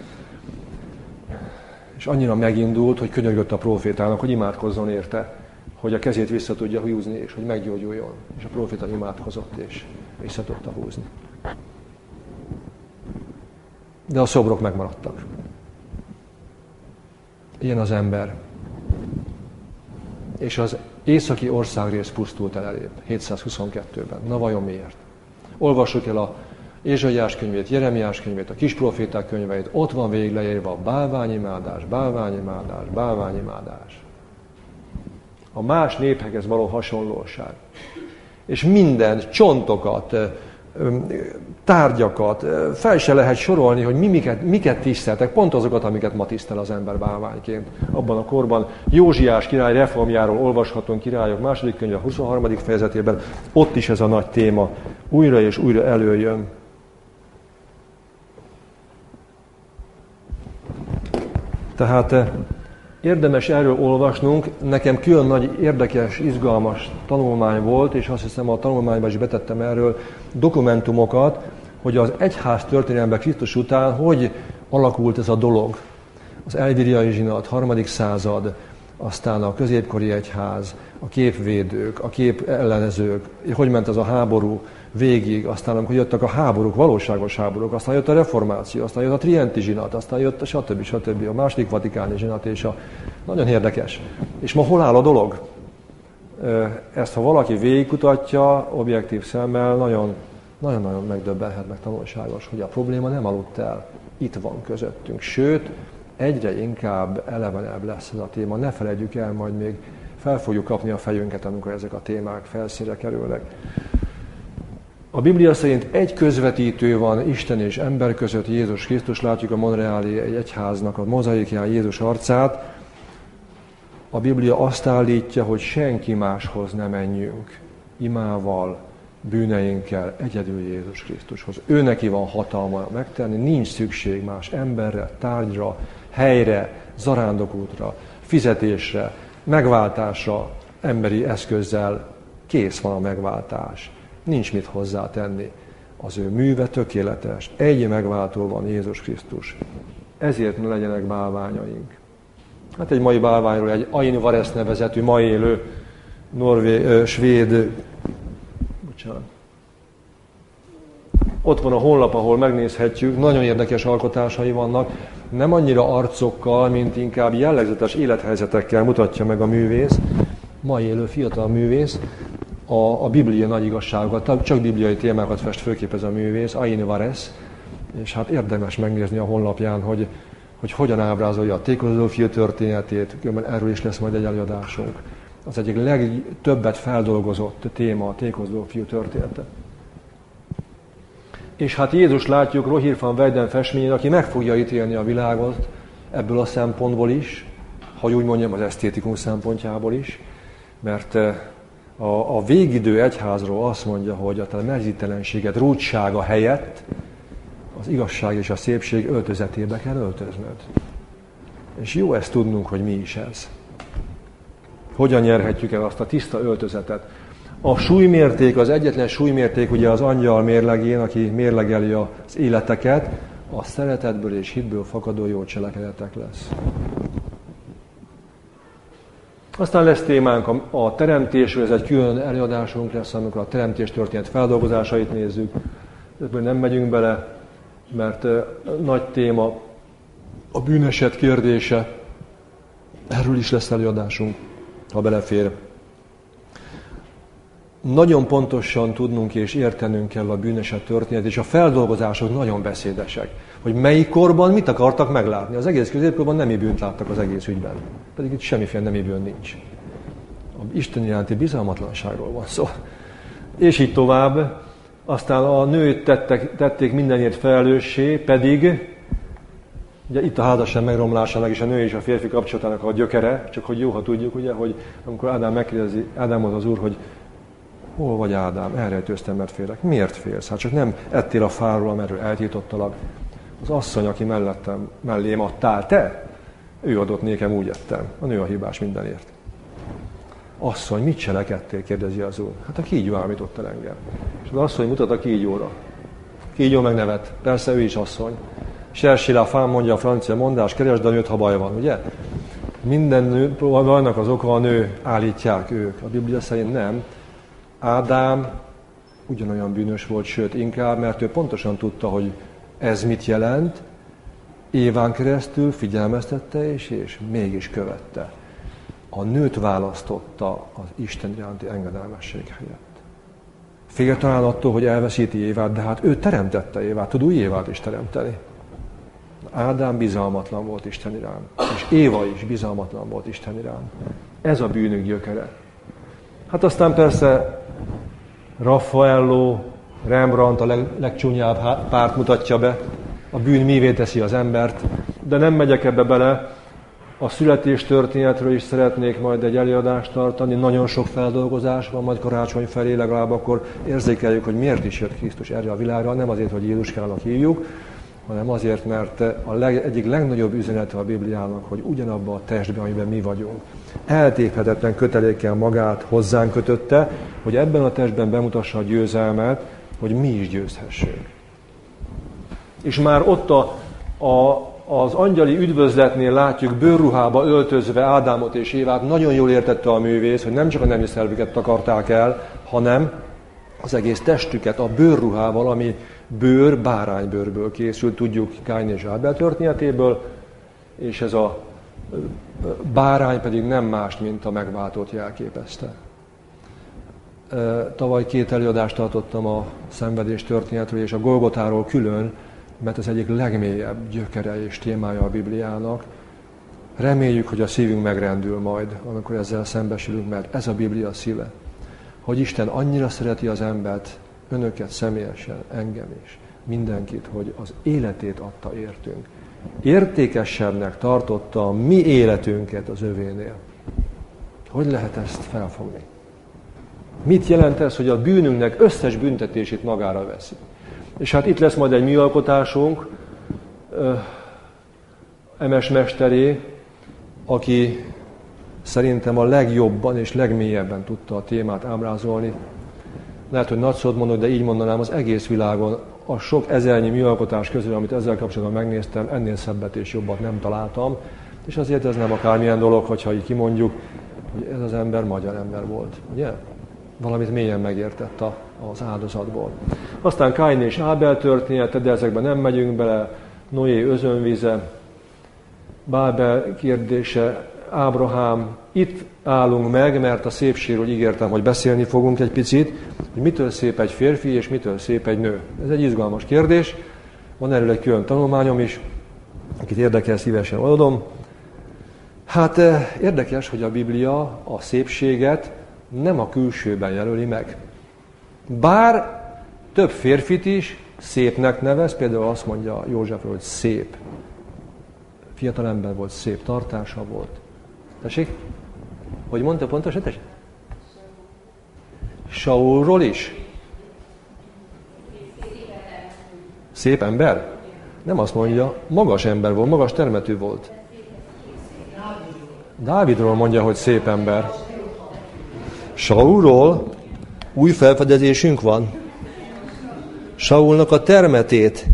És annyira megindult, hogy könyörgött a prófétának, hogy imádkozzon érte, hogy a kezét vissza tudja húzni, és hogy meggyógyuljon. És a próféta imádkozott, és vissza tudta húzni. De a szobrok megmaradtak. Ilyen az ember. És az északi országrész pusztult el elébb, 722-ben. Na vajon miért? Olvassuk el a Ézsaiás könyvét, Jeremiás könyvét, a kispróféták könyveit, ott van végig leírva a bálványimádás, bálványimádás, bálványimádás. A más népekhez való hasonlóság. És minden csontokat, tárgyakat, fel se lehet sorolni, hogy miket tiszteltek, pont azokat, amiket ma tisztel az ember bálványként. Abban a korban Józsiás király reformjáról olvashatunk Királyok második könyve 23. fejezetében, ott is ez a nagy téma újra és újra előjön. Tehát érdemes erről olvasnunk, nekem külön nagy, érdekes, izgalmas tanulmány volt, és azt hiszem a tanulmányban is betettem erről dokumentumokat, hogy az egyház történelemben Krisztus után hogy alakult ez a dolog. Az elvíriai zsinat, 3. század, aztán a középkori egyház, a képvédők, a kép ellenezők, hogy ment ez a háború végig, aztán amikor jöttek a háborúk, valóságos háborúk, aztán jött a reformáció, aztán jött a trienti zsinat, aztán jött a stb. A második vatikáni zsinat, és nagyon érdekes. És ma hol áll a dolog? Ezt, ha valaki végigkutatja, objektív szemmel, nagyon-nagyon megdöbbenhet, meg tanulságos, hogy a probléma nem aludt el. Itt van közöttünk. Sőt, egyre inkább elevenebb lesz ez a téma. Ne felejtjük el, majd még fel fogjuk kapni a fejünket, amikor ezek a témák felszínre kerülnek. A Biblia szerint egy közvetítő van Isten és ember között, Jézus Krisztus. Látjuk a Monreáli egyháznak a mozaikján Jézus arcát. A Biblia azt állítja, hogy senki máshoz ne menjünk imával, bűneinkkel, egyedül Jézus Krisztushoz. Ő neki van hatalma megtenni, nincs szükség más emberre, tárgyra, helyre, zarándokútra, fizetésre, megváltásra, emberi eszközzel kész van a megváltás. Nincs mit hozzátenni. Az ő műve tökéletes. Egy megváltó van, Jézus Krisztus. Ezért ne legyenek bálványaink. Hát egy mai bálványról, egy Ain Vares nevezetű, ma élő svéd, ott van a honlap, ahol megnézhetjük, nagyon érdekes alkotásai vannak, nem annyira arcokkal, mint inkább jellegzetes élethelyzetekkel mutatja meg a művész, ma élő fiatal művész, a Biblia nagy igazságokat, csak bibliai témákat fest főképp ez a művész, Ain Vares, és hát érdemes megnézni a honlapján, hogy hogyan ábrázolja a tékozófia történetét, erről is lesz majd egy előadásunk. Az egyik legtöbbet feldolgozott téma a tékozófia története. És hát Jézus látjuk Rogier van Weyden festményén, aki meg fogja ítélni a világot ebből a szempontból is, hogy úgy mondjam, az esztétikum szempontjából is, mert a végidő egyházról azt mondja, hogy a te merzítelenséget, rúdsága helyett az igazság és a szépség öltözetébe kell öltöznöd. És jó ezt tudnunk, hogy mi is ez. Hogyan nyerhetjük el azt a tiszta öltözetet? A súlymérték, az egyetlen súlymérték ugye az angyal mérlegén, aki mérlegeli az életeket, a szeretetből és hitből fakadó jó cselekedetek lesz. Aztán lesz témánk a teremtésről, ez egy külön előadásunk lesz, amikor a teremtés történet feldolgozásait nézzük. Ebből nem megyünk bele, mert nagy téma a bűneset kérdése. Erről is lesz előadásunk, ha belefér. Nagyon pontosan tudnunk és értenünk kell a bűneset történet, és a feldolgozások nagyon beszédesek. Hogy melyik korban mit akartak meglátni. Az egész középkorban nemi bűnt láttak az egész ügyben. Pedig itt semmiféle nemi bűn nincs. A Isten iránti bizalmatlanságról van szó. És így tovább. Aztán a nőt tették mindenért felelőssé, pedig ugye itt a házasság megromlásának és a nő és a férfi kapcsolatának a gyökere, csak hogy jó, ha tudjuk, ugye, hogy amikor Ádám megkérdezi Ádámot az Úr, hogy hol vagy Ádám? Elrejtőztem, mert félek. Miért félsz? Hát csak nem ettél a fáról, amerről eltiltottalak. Az asszony, aki mellém adtál, te? Ő adott nékem, úgy ettem. A nő a hibás mindenért. Asszony, mit cselekedtél? Kérdezi az Úr. Hát a kígyó ámított el engem. És az asszony mutat a kígyóra. Kígyó megnevet. Persze ő is asszony. Cherchez la femme, mondja a francia mondás, keresd a nőt, ha baj van, ugye? Minden nő, vannak az oka, a nő állítják ők. A Biblia szerint nem. Ádám ugyanolyan bűnös volt, sőt inkább, mert ő pontosan tudta, hogy ez mit jelent, Éván keresztül figyelmeztette és mégis követte. A nőt választotta az Isten iránti engedelmesség helyett. Fél talán attól, hogy elveszíti Évát, de hát ő teremtette Évát, tud új Évát is teremteni. Ádám bizalmatlan volt Isten iránt, és Éva is bizalmatlan volt Isten iránt. Ez a bűnök gyökere. Hát aztán persze Raffaello, Rembrandt a legcsúnyább párt mutatja be, a bűn mivé teszi az embert, de nem megyek ebbe bele. A születés történetről is szeretnék majd egy előadást tartani, nagyon sok feldolgozás van, majd karácsony felé legalább akkor érzékeljük, hogy miért is jött Krisztus erre a világra, nem azért, hogy Jézuskának hívjuk, hanem azért, mert egyik legnagyobb üzenete a Bibliának, hogy ugyanabban a testben, amiben mi vagyunk. Eltéphetetlen kötelékkel magát hozzánk kötötte, hogy ebben a testben bemutassa a győzelmet, hogy mi is győzhessünk. És már ott az angyali üdvözletnél látjuk bőrruhába öltözve Ádámot és Évát, nagyon jól értette a művész, hogy nem csak a nemi szervüket takarták el, hanem az egész testüket a bőrruhával, ami báránybőrből készült, tudjuk Káin és Ábel történetéből, és ez a bárány pedig nem más, mint a megváltót jelképezte. Tavaly 2 előadást tartottam a szenvedés történetről és a Golgotáról külön, mert ez egyik legmélyebb gyökere és témája a Bibliának. Reméljük, hogy a szívünk megrendül majd, amikor ezzel szembesülünk, mert ez a Biblia szíve. Hogy Isten annyira szereti az embert, önöket személyesen, engem is, mindenkit, hogy az életét adta értünk. Értékesebbnek tartotta a mi életünket az övénél. Hogy lehet ezt felfogni? Mit jelent ez, hogy a bűnünknek összes büntetését magára veszi? És hát itt lesz majd egy műalkotásunk, Emes mesteré, aki szerintem a legjobban és legmélyebben tudta a témát ábrázolni. Lehet, hogy nagy szót mondok, de így mondanám, az egész világon a sok ezernyi műalkotás közül, amit ezzel kapcsolatban megnéztem, ennél szebbet és jobbat nem találtam. És azért ez nem akármilyen dolog, hogyha így kimondjuk, hogy ez az ember magyar ember volt, ugye? Valamit mélyen megértett az áldozatból. Aztán Káin és Ábel története, de ezekben nem megyünk bele, Noé özönvize, Bábel kérdése, Ábrahám. Itt állunk meg, mert a szépségről ígértem, hogy beszélni fogunk egy picit, hogy mitől szép egy férfi és mitől szép egy nő. Ez egy izgalmas kérdés, van erről egy külön tanulmányom is, akit érdekel, szívesen adom. Hát érdekes, hogy a Biblia a szépséget nem a külsőben jelöli meg. Bár több férfit is szépnek nevez, például azt mondja Józsefről, hogy szép. Fiatalember volt, szép tartása volt. Tessék? Hogy mondta pontosan? Tessék? Saulról is? Szép ember? Nem azt mondja, magas ember volt, magas termetű volt. Dávidról mondja, hogy szép ember. Saulról új felfedezésünk van. Saulnak a termetét.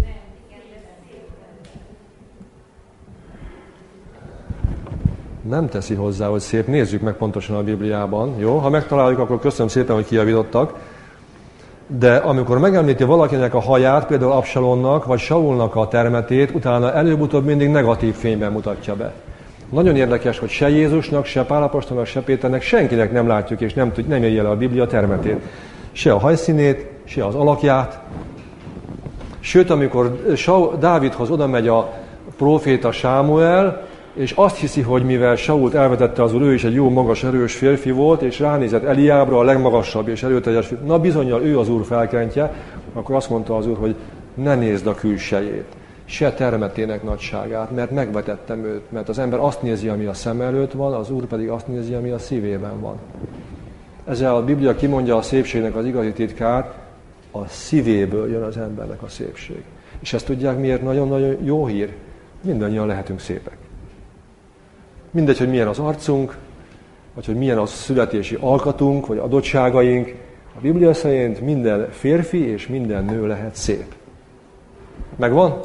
Nem teszi hozzá, hogy szép. Nézzük meg pontosan a Bibliában. Jó? Ha megtaláljuk, akkor köszönöm szépen, hogy kijavítottak. De amikor megemlíti valakinek a haját, például Absalonnak, vagy Saulnak a termetét, utána előbb-utóbb mindig negatív fényben mutatja be. Nagyon érdekes, hogy se Jézusnak, se Pál apostolnak, se Péternek, senkinek nem látjuk, és nem írja le a Biblia termetét. Se a hajszínét, se az alakját. Sőt, amikor Dávidhoz oda megy a próféta Sámuel, és azt hiszi, hogy mivel Sault elvetette az úr, ő is egy jó, magas, erős férfi volt, és ránézett Eliábra, a legmagasabb és erőteljes férfi. Na bizonnyal ő az úr felkentje, akkor azt mondta az úr, hogy ne nézd a külsejét, se termetének nagyságát, mert megvetettem őt, mert az ember azt nézi, ami a szem előtt van, az úr pedig azt nézi, ami a szívében van. Ezzel a Biblia kimondja a szépségnek az igazi titkát, a szívéből jön az embernek a szépség. És ezt tudják, miért nagyon-nagyon jó hír? Mindannyian lehetünk szépek. Mindegy, hogy milyen az arcunk, vagy hogy milyen a születési alkatunk, vagy adottságaink. A Biblia szerint minden férfi és minden nő lehet szép. Megvan?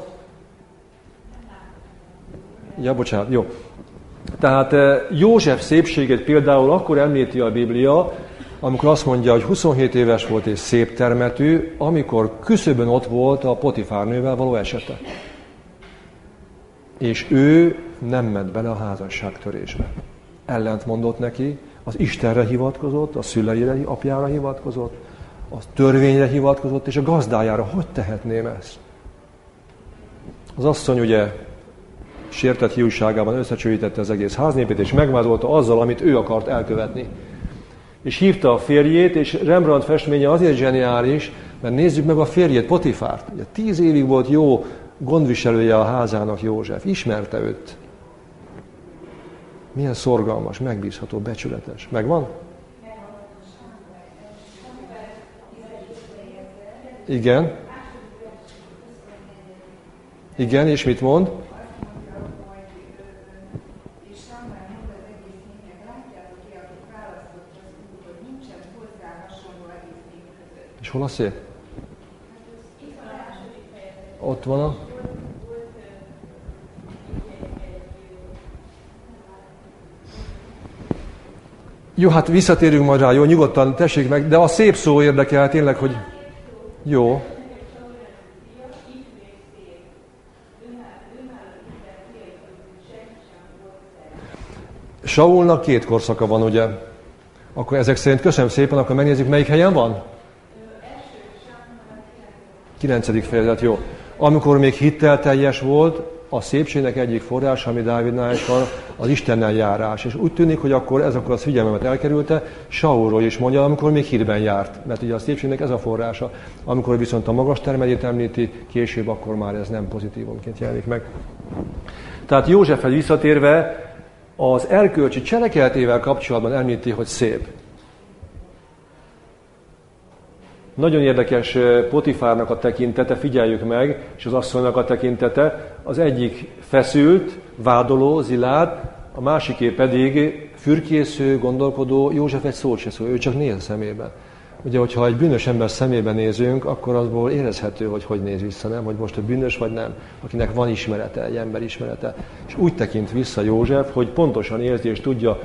Ja, bocsánat, jó. Tehát József szépségét például akkor említi a Biblia, amikor azt mondja, hogy 27 éves volt és szép termetű, amikor küszöbön ott volt a Potifár nővel való esete. És ő nem ment bele a házasságtörésbe. Ellent mondott neki, az Istenre hivatkozott, a szüleire, apjára hivatkozott, a törvényre hivatkozott, és a gazdájára. Hogy tehetném ezt? Az asszony ugye sértett hiúságában összecsőítette az egész háznépét, és megvádolta azzal, amit ő akart elkövetni. És hívta a férjét, és Rembrandt festménye azért zseniális, Mert nézzük meg a férjét, Potifárt. Ugye 10 évig volt jó gondviselője a házának József. Ismerte őt. Milyen szorgalmas, megbízható, becsületes. Megvan? Igen. Igen, és mit mond? És hol a szép? Ott van a... Jó, hát visszatérünk majd rá, jó, nyugodtan tessék meg, de a szép szó érdekel tényleg, hogy jó. Saulnak 2 korszaka van, ugye? Akkor ezek szerint köszönöm szépen, akkor megnézzük, melyik helyen van? 9. fejezet, jó. Amikor még hittelteljes volt, a szépségnek egyik forrása, ami Dávidnál is van, az Istennel járás. És úgy tűnik, hogy akkor ez akkor az figyelmemet elkerülte, Saulról is mondja, amikor még hitben járt. Mert ugye a szépségnek ez a forrása. Amikor viszont a magas termelét említi, később akkor már ez nem pozitívumként jelenik meg. Tehát Józsefhez visszatérve, az erkölcsi cselekedetével kapcsolatban említi, hogy szép. Nagyon érdekes Potifárnak a tekintete, figyeljük meg, és az asszonynak a tekintete. Az egyik feszült, vádoló, zilád, a másiké pedig fürkésző, gondolkodó, József egy szót se szól, ő csak néz a szemébe. Ugye, hogyha egy bűnös ember szemébe nézünk, akkor azból érezhető, hogy néz vissza, nem? Hogy most ő bűnös vagy nem, akinek van ismerete, egy ember ismerete. És úgy tekint vissza József, hogy pontosan érzi és tudja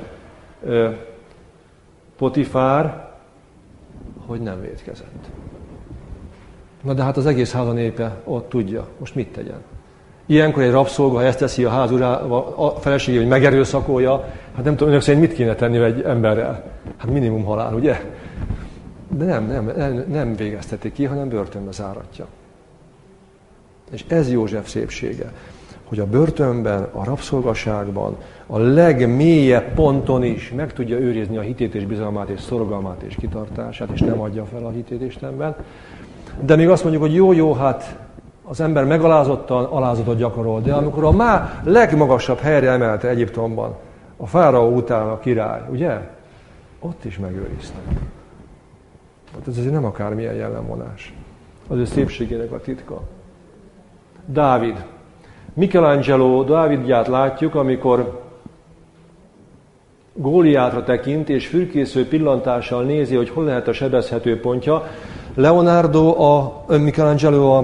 Potifár, hogy nem vétkezett. Na de hát az egész háza népe ott tudja, most mit tegyen. Ilyenkor egy rabszolga, ha ezt teszi a ház urával, a felesége, hogy megerőszakolja, hát nem tudom, önök szerint mit kéne tenni egy emberrel? Hát minimum halál, ugye? De nem végezteti ki, hanem börtönbe záratja. És ez József szépsége, hogy a börtönben, a rabszolgaságban, a legmélyebb ponton is meg tudja őrizni a hitét és bizalmát és szorgalmát és kitartását, és nem adja fel a hitét Istenben. De még azt mondjuk, hogy jó, hát az ember megalázottan alázatot gyakorol, de amikor a már legmagasabb helyre emelte Egyiptomban, a fáraó után a király, ugye? Ott is megőrizte. Hát ez azért nem akármilyen jellemvonás. Az ő szépségének a titka. Dávid. Michelangelo Dávidját látjuk, amikor Góliátra tekint, és fürkésző pillantással nézi, hogy hol lehet a sebezhető pontja. Michelangelo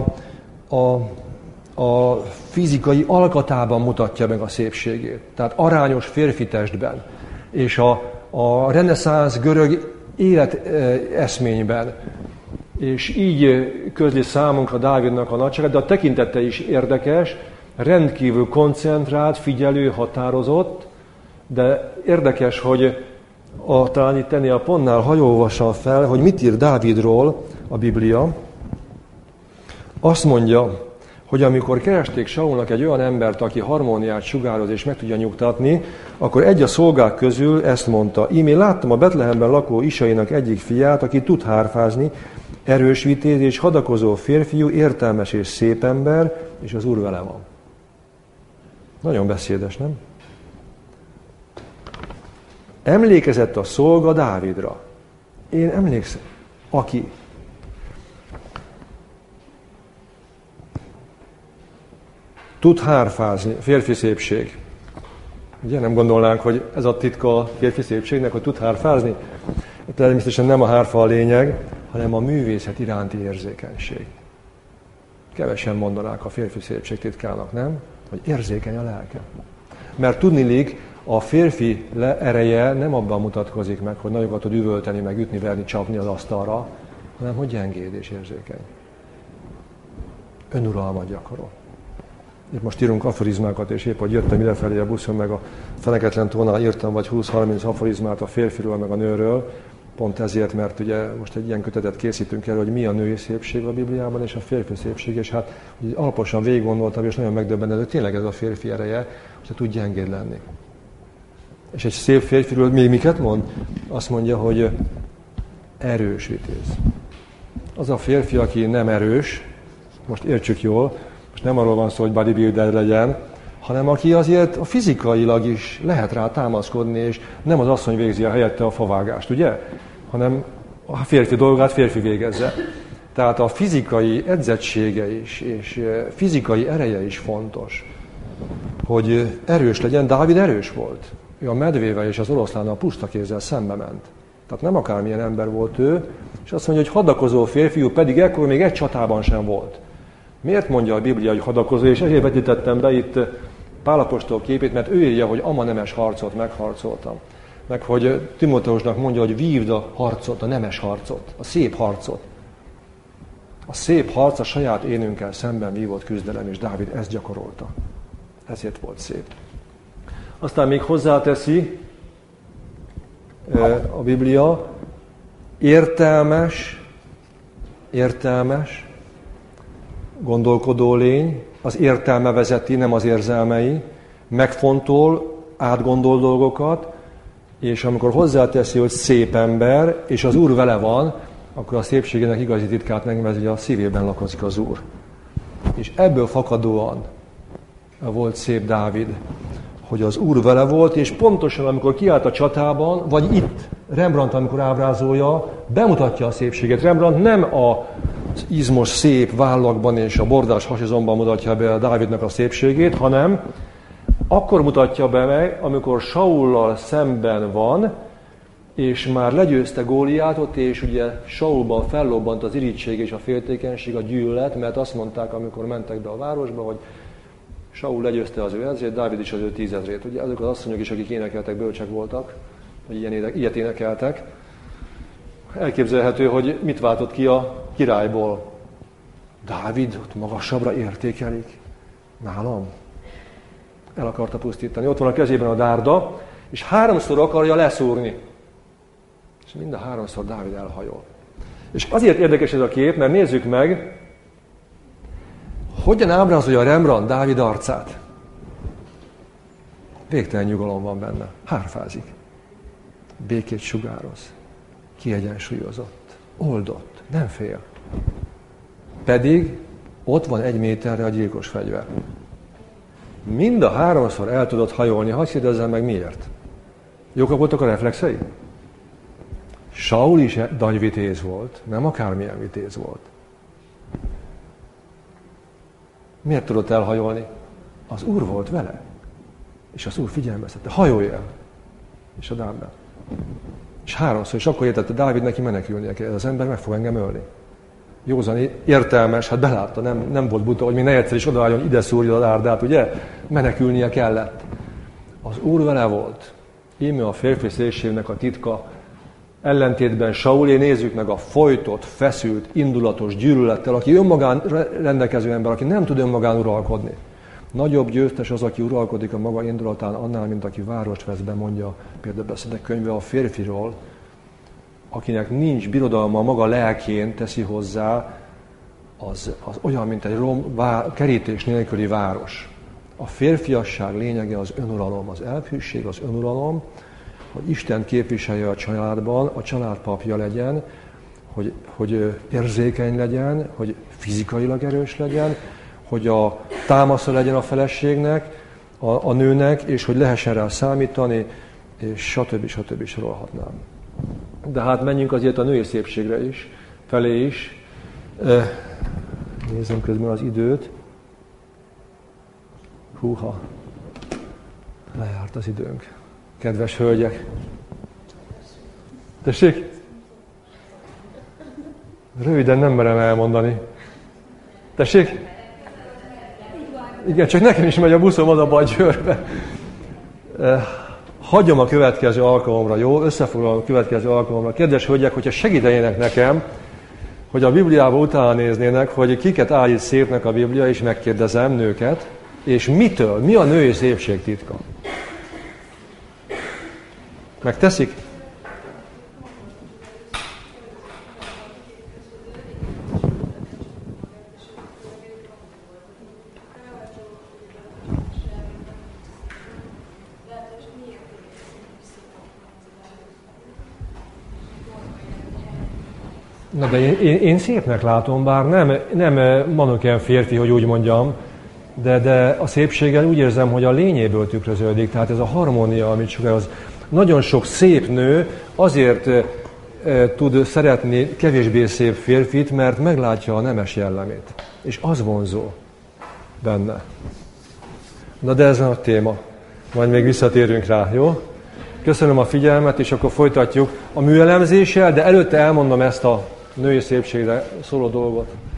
a fizikai alkatában mutatja meg a szépségét. Tehát arányos férfi testben. És a reneszánsz görög életeszményben. És így közli számunkra Dávidnak a nagyságát, de a tekintete is érdekes, rendkívül koncentrált, figyelő, határozott, de érdekes, hogy talán itt tenni a pontnál hajóolvassal fel, hogy mit ír Dávidról a Biblia. Azt mondja, hogy amikor keresték Saulnak egy olyan embert, aki harmóniát sugároz és meg tudja nyugtatni, akkor egy a szolgák közül ezt mondta: ímé láttam a Betlehemben lakó Isainak egyik fiát, aki tud hárfázni, erős vitéz és hadakozó férfiú, értelmes és szép ember, és az Úr vele van. Nagyon beszédes, nem? Emlékezett a szolga Dávidra. Én emlékszem, aki tud hárfázni, férfi szépség. Ugye nem gondolnánk, hogy ez a titka a férfi szépségnek, hogy tud hárfázni? Természetesen nem a hárfa a lényeg, hanem a művészet iránti érzékenység. Kevesen mondanák a férfi szépség titkának, nem? Hogy érzékeny a lelke. Mert tudniillik, a férfi ereje nem abban mutatkozik meg, hogy nagyokat tud üvölteni, meg ütni, verni, csapni az asztalra, hanem hogy gyengéd és érzékeny. Önuralmat gyakorol. Itt most írunk aforizmákat, és épp, hogy jöttem idefelé a buszon, meg a Feneketlen tónál írtam vagy 20-30 aforizmát a férfiről, meg a nőről, pont ezért, mert ugye most egy ilyen kötetet készítünk el, hogy mi a női szépség a Bibliában, és a férfi szépség, és hát alaposan végig gondoltam, és nagyon megdöbbentem, hogy tényleg ez a férfi ereje, hogyha tud gyengéd lenni. És egy szép férfiről még miket mond? Azt mondja, hogy erős vitéz. az a férfi, aki nem erős, most értsük jól, most nem arról van szó, hogy bodybuilder legyen, hanem aki azért fizikailag is lehet rá támaszkodni, és nem az asszony végzi a helyette a favágást, ugye? Hanem a férfi dolgát férfi végezze. Tehát a fizikai edzettsége is, és fizikai ereje is fontos, hogy erős legyen. Dávid erős volt. Ő a medvével és az oroszlánnal pusztakézzel szembe ment. Tehát nem akármilyen ember volt ő, és azt mondja, hogy hadakozó férfiú, pedig ekkor még egy csatában sem volt. Miért mondja a Biblia, hogy hadakozó, és ezért vetítettem be itt Pál apostol képét, mert ő írja, hogy ama nemes harcot megharcoltam. Meg hogy Timóteusnak mondja, hogy vívd a harcot, a nemes harcot, a szép harcot. A szép harc a saját énünkkel szemben vívott küzdelem, és Dávid ezt gyakorolta. Ezért volt szép. Aztán még hozzáteszi a Biblia, értelmes, gondolkodó lény, az értelme vezeti, nem az érzelmei, megfontol, átgondol dolgokat, és amikor hozzáteszi, hogy szép ember, és az Úr vele van, akkor a szépségének igazi titkát megvezi, hogy a szívében lakozik az Úr. És ebből fakadóan volt szép Dávid, hogy az Úr vele volt, és pontosan amikor kiállt a csatában, vagy itt Rembrandt, amikor ábrázolja, bemutatja a szépséget. Rembrandt nem az izmos szép vállakban és a bordás hasizomban mutatja be a Dávidnak a szépségét, hanem akkor mutatja be meg, amikor Saullal szemben van, és már legyőzte Góliátot, és ugye Saulban fellobbant az irigység és a féltékenység, a gyűlölet, mert azt mondták, amikor mentek be a városba, hogy Saul legyőzte az ő ezrét, Dávid is az ő 10 000. Ugye azok az asszonyok is, akik énekeltek, bölcsek voltak, hogy ilyet énekeltek. Elképzelhető, hogy mit váltott ki a királyból. Dávid ott magasabbra értékelik. Nálam. El akarta pusztítani. Ott van a kezében a dárda, és 3-szor akarja leszúrni. És mind a 3-szor Dávid elhajol. És azért érdekes ez a kép, mert nézzük meg, hogyan ábrázolja Rembrandt Dávid arcát. Végtelen nyugalom van benne. Hárfázik. Békét sugároz. Kiegyensúlyozott. Oldott. Nem fél. Pedig ott van 1 méterre a gyilkos fegyver. Mind a 3-szor el tudott hajolni. Hadd kérdezzem meg miért. Jók voltak a reflexei? Saul is nagy vitéz volt. Nem akármilyen vitéz volt. Miért tudott elhajolni? Az Úr volt vele. És az Úr figyelmeztette. Hajolj el! És a Dávid. És 3-szor, és akkor értette Dávid, neki menekülnie kell. Ez az ember meg fog engem ölni. Józan, értelmes, hát belátta, nem volt buta, hogy még ne egyszer is odaálljon, ide szúrja a dárdát, ugye? Menekülnie kellett. Az Úr vele volt. Íme a férfi szélségnek a titka. Ellentétben Saulé, nézzük meg a folytott, feszült, indulatos gyűlölettel, aki önmagán rendelkező ember, aki nem tud önmagán uralkodni. Nagyobb győztes az, aki uralkodik a maga indulatán annál, mint aki várost vesz be, mondja példabeszédek könyve a férfiról, akinek nincs birodalma a maga lelkén, teszi hozzá, az olyan, mint egy kerítés nélküli város. A férfiasság lényege az önuralom, az elfűség, az önuralom, hogy Isten képviselje a családban, a család papja legyen, hogy érzékeny legyen, hogy fizikailag erős legyen, hogy a támasza legyen a feleségnek, a nőnek, és hogy lehessen rá számítani, és stb. Sorolhatnám. De hát menjünk azért a női szépségre is, felé is. Nézzem közben az időt. Húha, lejárt az időnk. Kedves hölgyek! Tessék? Röviden nem merem elmondani. Tessék? Igen, csak nekem is megy a buszom az a Győrbe. Hagyom a következő alkalomra, jó? Összefoglalom a következő alkalomra. Kedves hölgyek, hogyha segítenének nekem, hogy a Bibliába utána néznének, hogy kiket állít szépnek a Biblia, és megkérdezem nőket, és mitől? Mi a női szépség titka? Megteszik? Na de én szépnek látom, bár nem manöken férfi, hogy úgy mondjam, de a szépséggel úgy érzem, hogy a lényéből tükröződik. Tehát ez a harmónia, amit sugároz. Nagyon sok szép nő azért tud szeretni kevésbé szép férfit, mert meglátja a nemes jellemét. És az vonzó benne. Na de ez a téma. Majd még visszatérünk rá, jó? Köszönöm a figyelmet, és akkor folytatjuk a műelemzéssel, de előtte elmondom ezt a női szépségre szóló dolgot.